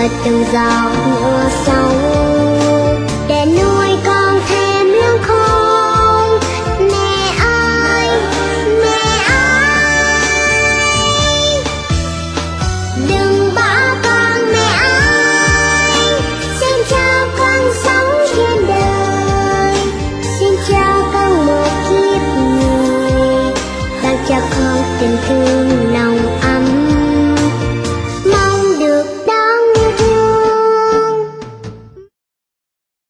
từng giọt mưa sông để nuôi con thêm lương khôn. Mẹ ơi, đừng bỏ con mẹ ơi, xin cho con sống trên đời, xin cho con một kiếp người, ban cho con tình thương.